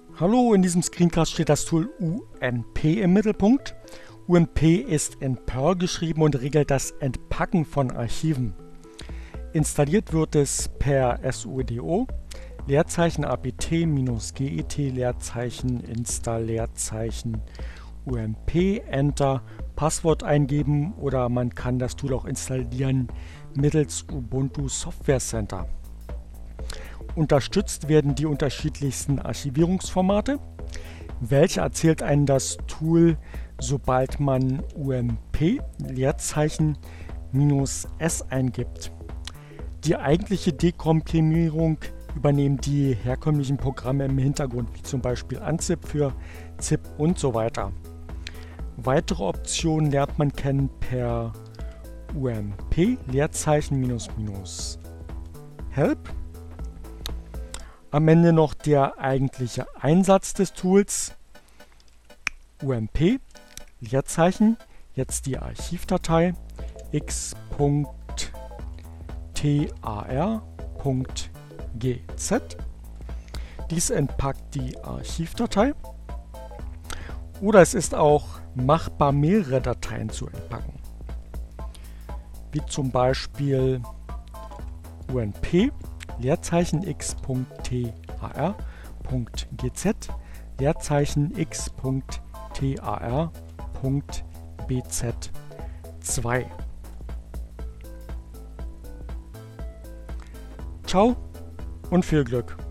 Hallo, in diesem Screencast steht das Tool UNP im Mittelpunkt. UNP ist in Perl geschrieben und regelt das Entpacken von Archiven. Installiert wird es per sudo Leerzeichen apt-get Leerzeichen install Leerzeichen UNP, Enter, Passwort eingeben oder man kann das Tool auch installieren mittels Ubuntu Software Center. Unterstützt werden die unterschiedlichsten Archivierungsformate. Welche erzählt einem das Tool, sobald man UMP Leerzeichen -s eingibt. Die eigentliche Dekomprimierung übernehmen die herkömmlichen Programme im Hintergrund, wie zum Beispiel Unzip für ZIP und so weiter. Weitere Optionen lernt man kennen per UMP Leerzeichen -help. Am Ende noch der eigentliche Einsatz des Tools. UMP Leerzeichen, jetzt die Archivdatei x.tar.gz. Dies entpackt die Archivdatei. Oder es ist auch machbar, mehrere Dateien zu entpacken. Wie zum Beispiel UNP Leerzeichen x.tar.gz Leerzeichen x.tar.bz2. Ciao und viel Glück!